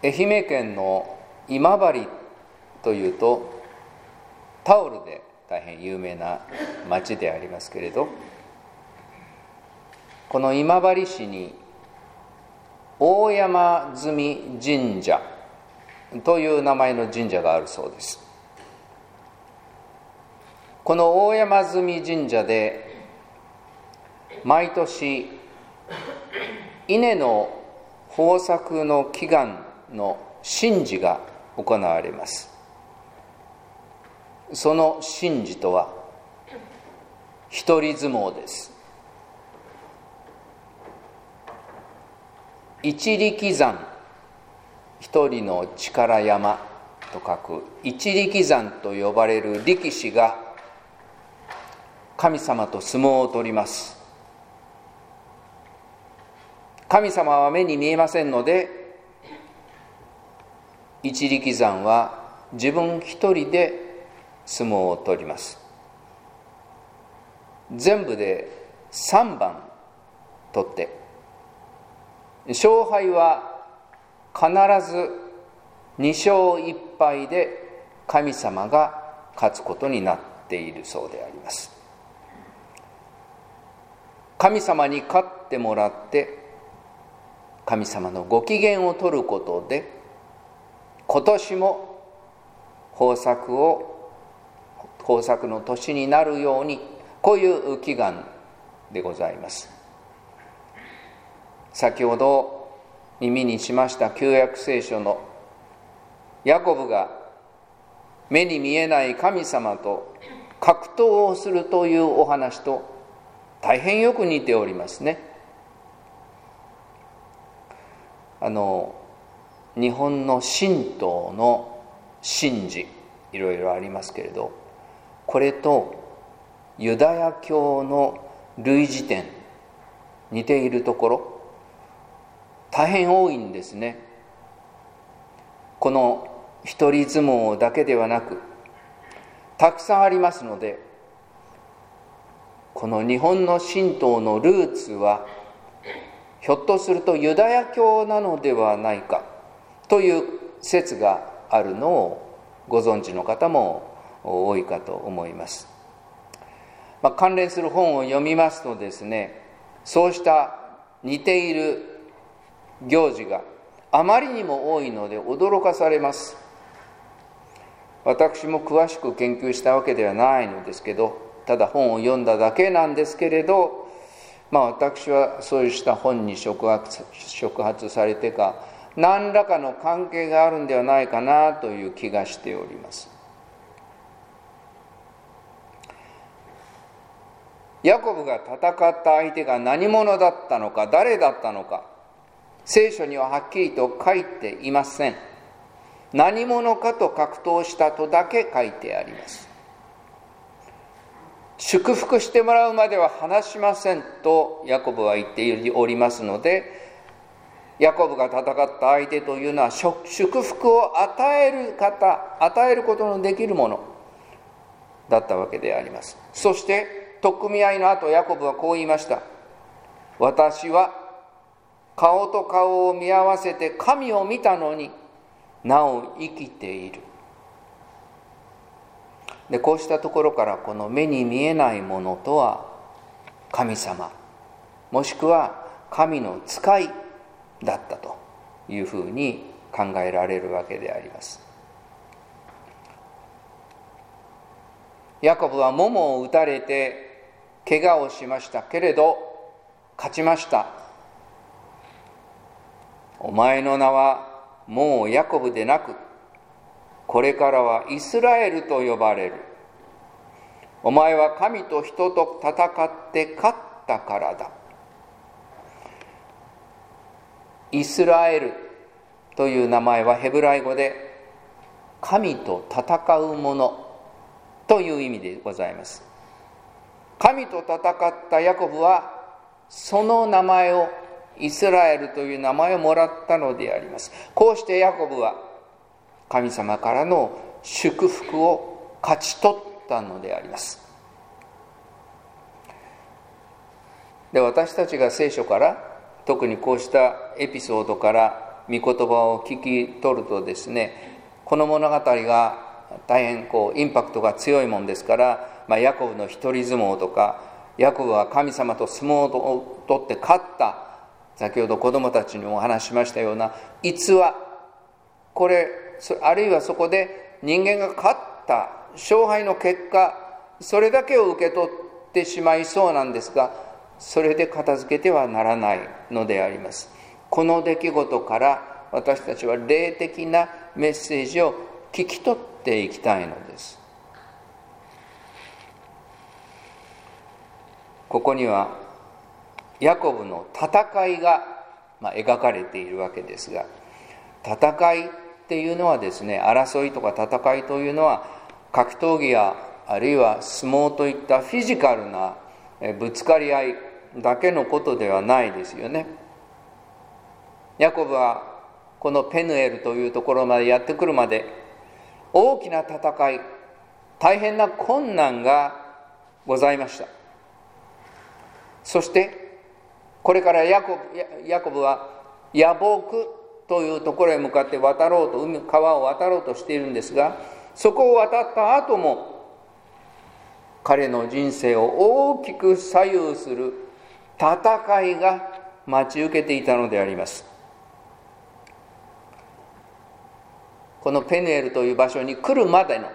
愛媛県の今治というとタオルで大変有名な町でありますけれど、この今治市に大山積神社という名前の神社があるそうです。この大山積神社で毎年稲の豊作の祈願の神事が行われます。その神事とは一人相撲です。一力山、一人の力山と書く一力山と呼ばれる力士が神様と相撲を取ります。神様は目に見えませんので、一力山は自分一人で相撲を取ります。全部で3番取って、勝敗は必ず2勝1敗で神様が勝つことになっているそうであります。神様に勝ってもらって神様のご機嫌を取ることで、今年も豊作の年になるように、こういう祈願でございます。先ほど耳にしました旧約聖書のヤコブが目に見えない神様と格闘をするというお話と大変よく似ておりますね。日本の神道の神事、いろいろありますけれど、これとユダヤ教の類似点、似ているところ大変多いんですね。この一人相撲だけではなくたくさんありますので、この日本の神道のルーツはひょっとするとユダヤ教なのではないかという説があるのをご存知の方も多いかと思います。関連する本を読みますとですね、そうした似ている行事があまりにも多いので驚かされます。私も詳しく研究したわけではないのですけど、ただ本を読んだだけなんですけれど、私はそうした本に触発されてか、何らかの関係があるんではないかなという気がしております。ヤコブが戦った相手が何者だったのか、誰だったのか、聖書にははっきりと書いていません。何者かと格闘したとだけ書いてあります。祝福してもらうまでは話しませんとヤコブは言っておりますので、ヤコブが戦った相手というのは祝福を与えることのできるものだったわけであります。そして取っ組み合いの後、ヤコブはこう言いました。私は顔と顔を見合わせて神を見たのになお生きている。で、こうしたところからこの目に見えないものとは神様、もしくは神の使いだったというふうに考えられるわけであります。ヤコブはももを打たれて怪我をしましたけれど勝ちました。お前の名はもうヤコブでなく、これからはイスラエルと呼ばれる。お前は神と人と戦って勝ったからだ。イスラエルという名前はヘブライ語で神と戦う者という意味でございます。神と戦ったヤコブはその名前を、イスラエルという名前をもらったのであります。こうしてヤコブは神様からの祝福を勝ち取ったのであります。で、私たちが聖書から、特にこうしたエピソードから御言葉を聞き取るとですね、この物語が大変インパクトが強いもんですから、ヤコブの一人相撲とか、ヤコブは神様と相撲を取って勝った、先ほど子供たちにもお話ししましたような逸話、これあるいはそこで人間が勝った勝敗の結果、それだけを受け取ってしまいそうなんですが、それで片付けてはならないのであります。この出来事から私たちは霊的なメッセージを聞き取っていきたいのです。ここにはヤコブの戦いが描かれているわけですが、戦いっていうのはですね、争いとか戦いというのは格闘技やあるいは相撲といったフィジカルなぶつかり合いだけのことではないですよね。ヤコブはこのペヌエルというところまでやってくるまで、大きな戦い、大変な困難がございました。そしてこれからヤコブはヤボクというところへ向かって渡ろうと、川を渡ろうとしているんですが、そこを渡った後も彼の人生を大きく左右する戦いが待ち受けていたのであります。このペヌエルという場所に来るまでの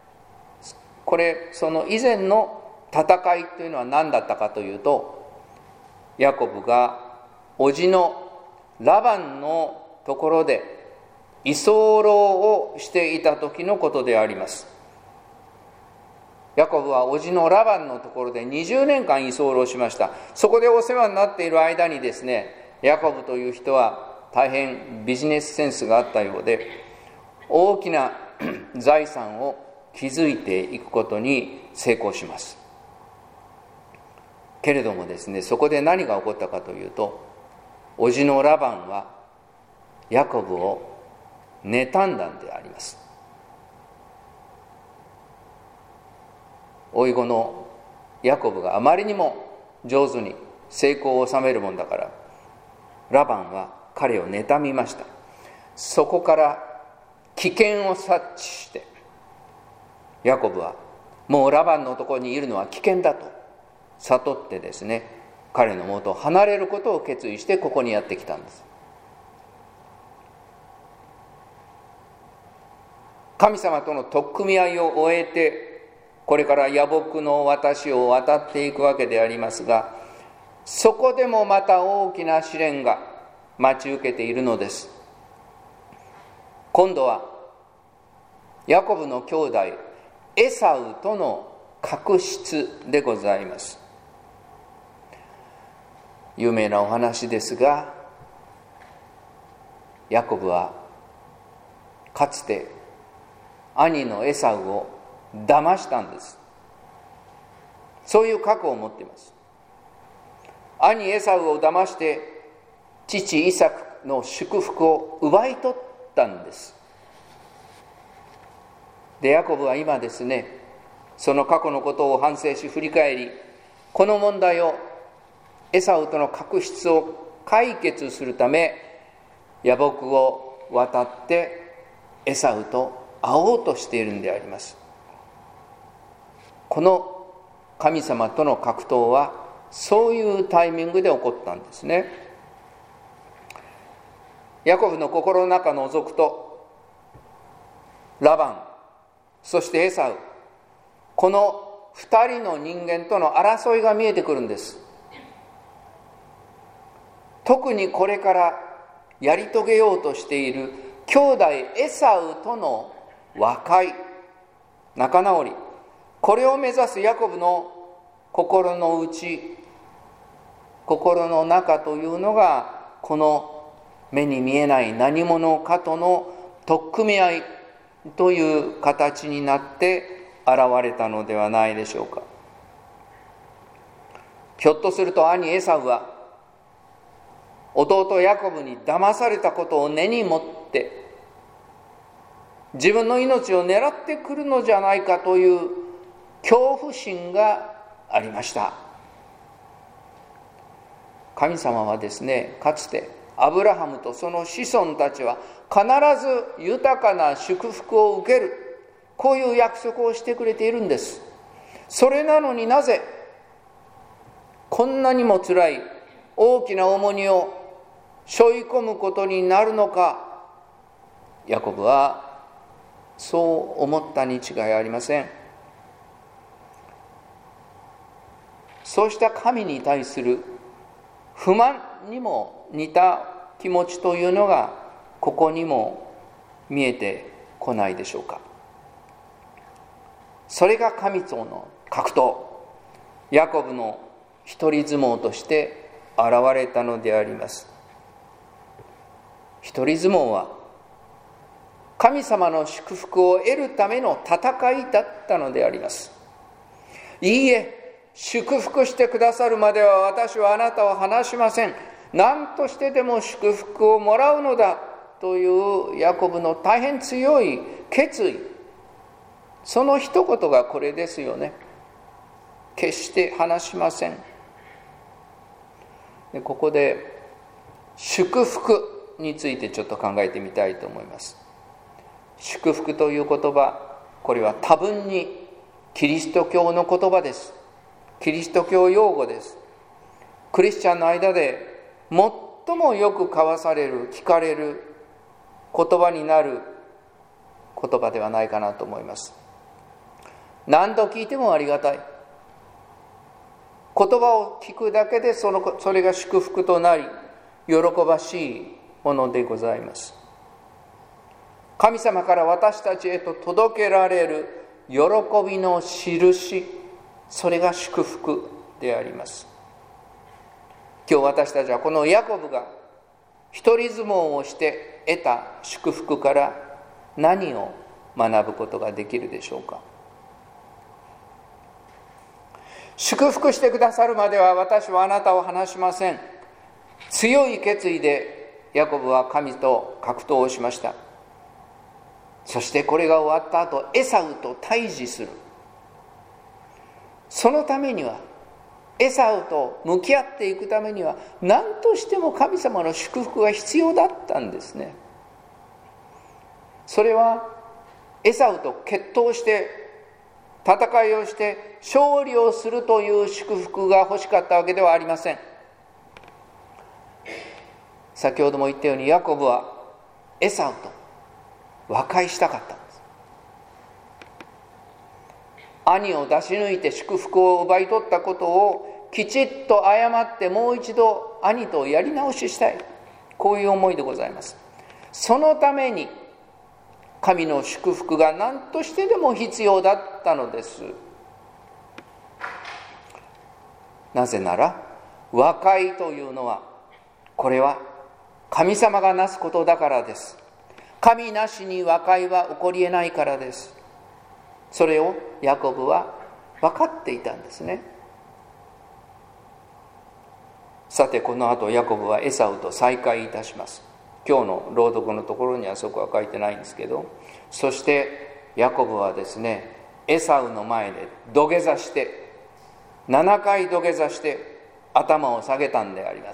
その以前の戦いというのは何だったかというと、ヤコブが叔父のラバンのところで居候をしていた時のことであります。ヤコブは叔父のラバンのところで20年間居候しました。そこでお世話になっている間にですね、ヤコブという人は大変ビジネスセンスがあったようで、大きな財産を築いていくことに成功します。けれどもですね、そこで何が起こったかというと、叔父のラバンはヤコブを妬んだんであります。甥子のヤコブがあまりにも上手に成功を収めるもんだから、ラバンは彼を妬みました。そこから危険を察知して、ヤコブはもうラバンのところにいるのは危険だと悟ってですね、彼の元を離れることを決意してここにやってきたんです。神様との取っ組み合いを終えて、これから野木の私を渡っていくわけでありますが、そこでもまた大きな試練が待ち受けているのです。今度はヤコブの兄弟エサウとの確執でございます。有名なお話ですが、ヤコブはかつて兄のエサウを騙したんです。そういう過去を持っています。兄エサウを騙して父イサクの祝福を奪い取ったんです。で、ヤコブは今ですね、その過去のことを反省し振り返り、この問題をエサウとの確執を解決するため、野木を渡ってエサウと会おうとしているんであります。この神様との格闘はそういうタイミングで起こったんですね。ヤコブの心の中を覗くと、ラバン、そしてエサウ、この二人の人間との争いが見えてくるんです。特にこれからやり遂げようとしている兄弟エサウとの和解、仲直り、これを目指すヤコブの心の内、心の中というのが、この目に見えない何者かとの取っ組み合いという形になって現れたのではないでしょうか。ひょっとすると兄エサウは弟ヤコブに騙されたことを根に持って自分の命を狙ってくるのじゃないかという恐怖心がありました。神様はですね、かつてアブラハムとその子孫たちは必ず豊かな祝福を受ける、こういう約束をしてくれているんです。それなのになぜこんなにもつらい大きな重荷を背負い込むことになるのか。ヤコブはそう思ったに違いありません。そうした神に対する不満にも似た気持ちというのがここにも見えてこないでしょうか。それが神との格闘、ヤコブの一人相撲として現れたのであります。一人相撲は神様の祝福を得るための戦いだったのであります。いいえ、祝福してくださるまでは私はあなたを離しません。何としてでも祝福をもらうのだというヤコブの大変強い決意、その一言がこれですよね。決して離しません。でここで祝福についてちょっと考えてみたいと思います。祝福という言葉、これは多分にキリスト教の言葉です。キリスト教用語です。クリスチャンの間で最もよく交わされる、聞かれる言葉になる言葉ではないかなと思います。何度聞いてもありがたい。言葉を聞くだけでそれが祝福となり、喜ばしいものでございます。神様から私たちへと届けられる喜びの印、それが祝福であります。今日私たちはこのヤコブが一人相撲をして得た祝福から何を学ぶことができるでしょうか。祝福してくださるまでは私はあなたを離しません。強い決意でヤコブは神と格闘をしました。そしてこれが終わった後、エサウと対峙する。そのためには、エサウと向き合っていくためには、何としても神様の祝福が必要だったんですね。それはエサウと決闘して戦いをして勝利をするという祝福が欲しかったわけではありません。先ほども言ったように、ヤコブはエサウと和解したかったんです。兄を出し抜いて祝福を奪い取ったことをきちっと謝ってもう一度兄とやり直ししたい、こういう思いでございます。そのために神の祝福が何としてでも必要だったのです。なぜなら和解というのは、これは神様がなすことだからです。神なしに和解は起こりえないからです。それをヤコブは分かっていたんですね。さて、この後ヤコブはエサウと再会いたします。今日の朗読のところにはそこは書いてないんですけど、そしてヤコブはですね、エサウの前で土下座して、7回土下座して頭を下げたんであります。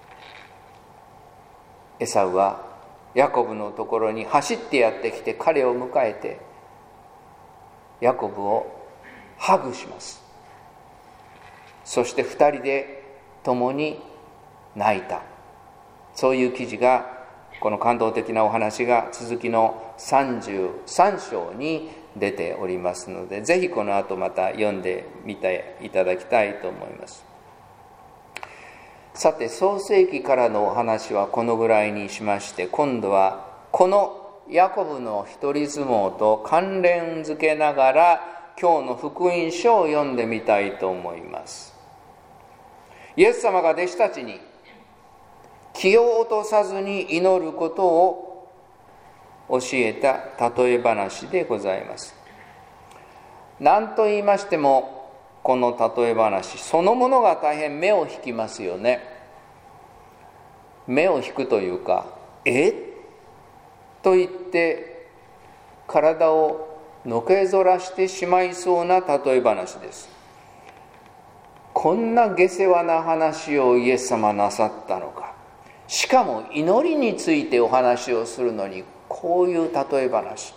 エサウはヤコブのところに走ってやってきて、彼を迎えてヤコブをハグします。そして2人で共に泣いた、そういう記事が、この感動的なお話が続きの33章に出ておりますので、ぜひこの後また読んでみていただきたいと思います。さて、創世記からのお話はこのぐらいにしまして、今度はこのヤコブの一人相撲と関連づけながら今日の福音書を読んでみたいと思います。イエス様が弟子たちに気を落とさずに祈ることを教えた例え話でございます。何と言いましても、この例え話そのものが大変目を引きますよね。目を引くというか、と言って体をのけぞらしてしまいそうな例え話です。こんな下世話な話をイエス様なさったのか。 しかも祈りについてお話をするのにこういう例え話、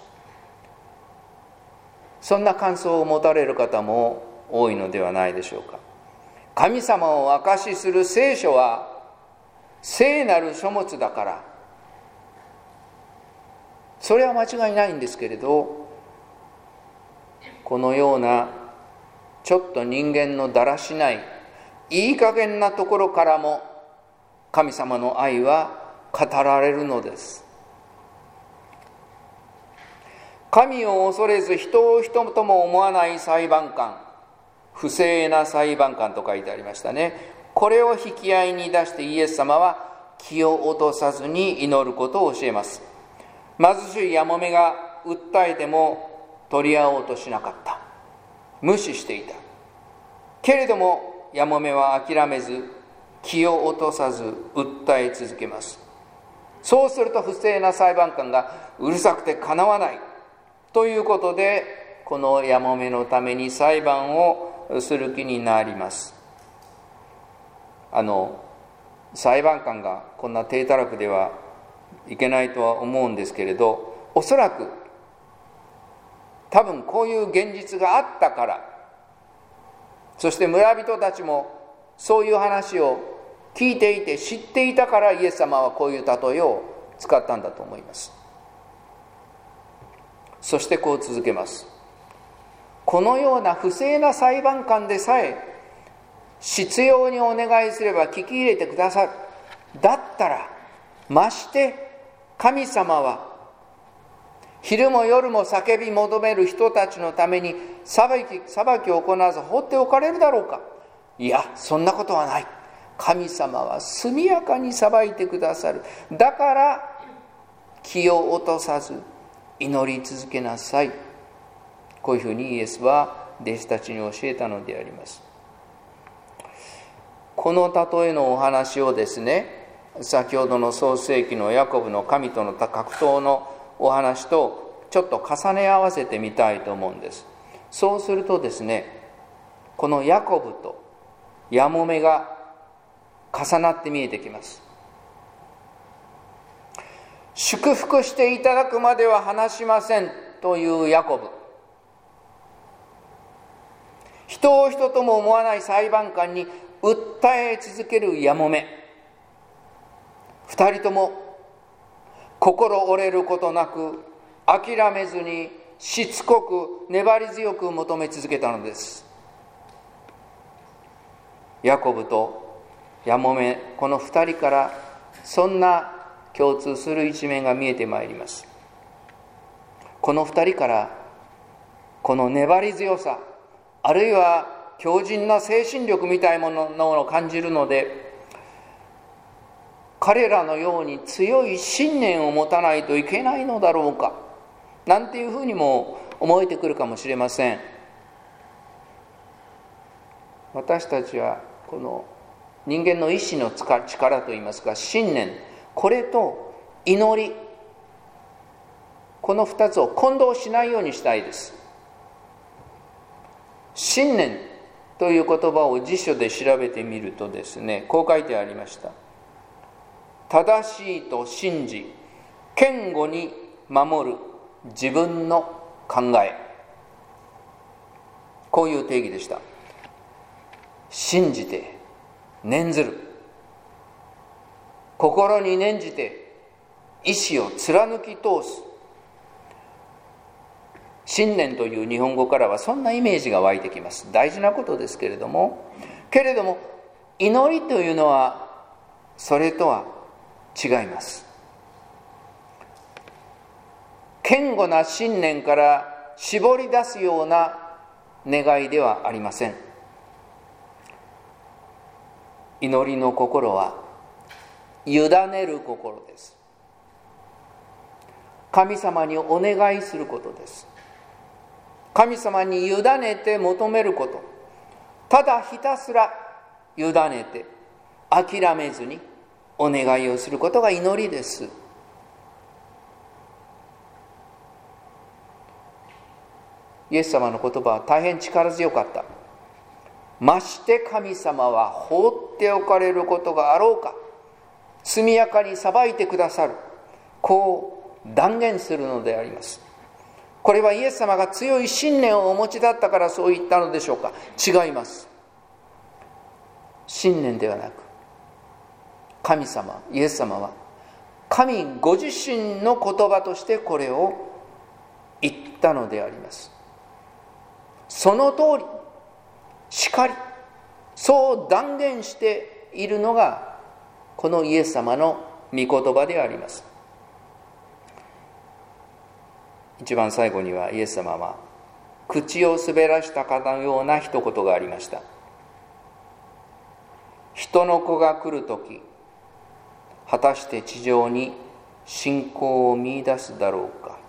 そんな感想を持たれる方も多いのではないでしょうか。神様を証しする聖書は聖なる書物だから、それは間違いないんですけれど、このようなちょっと人間のだらしないいい加減なところからも神様の愛は語られるのです。神を恐れず人を人とも思わない裁判官、不正な裁判官と書いてありましたね。これを引き合いに出してイエス様は気を落とさずに祈ることを教えます。貧しいやもめが訴えても取り合おうとしなかった。無視していた。けれどもやもめは諦めず、気を落とさず訴え続けます。そうすると不正な裁判官がうるさくてかなわないということで、このやもめのために裁判をする気になります。裁判官がこんな低たらくではいけないとは思うんですけれど、おそらく多分こういう現実があったから、そして村人たちもそういう話を聞いていて知っていたから、イエス様はこういう例えを使ったんだと思います。そしてこう続けます。このような不正な裁判官でさえ執拗にお願いすれば聞き入れてくださる。だったらまして神様は昼も夜も叫び求める人たちのために裁きを行わず放っておかれるだろうか。いや、そんなことはない。神様は速やかに裁いてくださる。だから気を落とさず祈り続けなさい。こういうふうにイエスは弟子たちに教えたのであります。この例えのお話をですね、先ほどの創世記のヤコブの神との格闘のお話とちょっと重ね合わせてみたいと思うんです。そうするとですね、このヤコブとやもめが重なって見えてきます。祝福していただくまでは話しませんというヤコブ、人を人とも思わない裁判官に訴え続けるやもめ、二人とも心折れることなく諦めずにしつこく粘り強く求め続けたのです。ヤコブとやもめ、この二人からそんな共通する一面が見えてまいります。この二人からこの粘り強さ、あるいは強靭な精神力みたいなものを感じるので、彼らのように強い信念を持たないといけないのだろうか、なんていうふうにも思えてくるかもしれません。私たちはこの人間の意志の力といいますか、信念、これと祈り、この2つを混同しないようにしたいです。信念という言葉を辞書で調べてみるとですね、こう書いてありました。正しいと信じ、堅固に守る自分の考え、こういう定義でした。信じて念ずる、心に念じて意志を貫き通す。信念という日本語からはそんなイメージが湧いてきます。大事なことですけれども、祈りというのはそれとは違います。堅固な信念から絞り出すような願いではありません。祈りの心は委ねる心です。神様にお願いすることです。神様に委ねて求めること、ただひたすら委ねて諦めずにお願いをすることが祈りです。イエス様の言葉は大変力強かった。まして神様は放っておかれることがあろうか。 速やかに裁いてくださる、こう断言するのであります。これはイエス様が強い信念をお持ちだったからそう言ったのでしょうか。違います。信念ではなく、神様、イエス様は神ご自身の言葉としてこれを言ったのであります。その通り、しかり、そう断言しているのがこのイエス様の御言葉であります。一番最後にはイエス様は口を滑らしたかのような一言がありました。人の子が来るとき、果たして地上に信仰を見出すだろうか。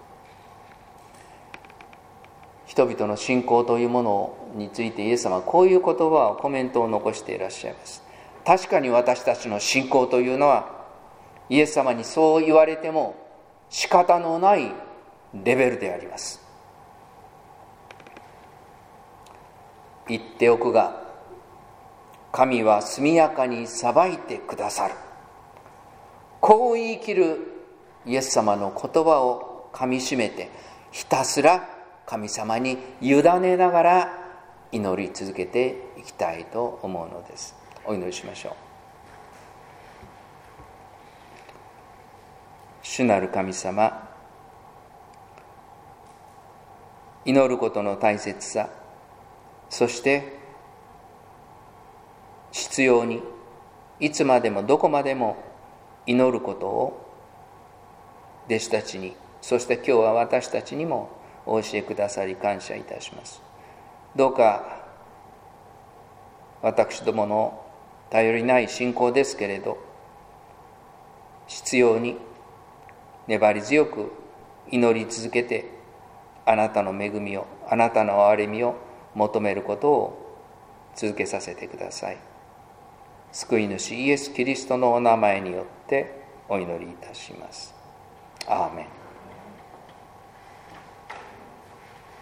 人々の信仰というものについてイエス様はこういう言葉をコメントを残していらっしゃいます。確かに私たちの信仰というのはイエス様にそう言われても仕方のないレベルであります。言っておくが、神は速やかに裁いてくださる、こう言い切るイエス様の言葉をかみしめて、ひたすら神様に委ねながら祈り続けていきたいと思うのです。お祈りしましょう。主なる神様、祈ることの大切さ、そして必要にいつまでもどこまでも祈ることを弟子たちに、そして今日は私たちにもお教えくださり感謝いたします。どうか私どもの頼りない信仰ですけれど、必要に粘り強く祈り続けて、あなたの恵みを、あなたの憐れみを求めることを続けさせてください。救い主イエス・キリストのお名前によってお祈りいたします。アーメン。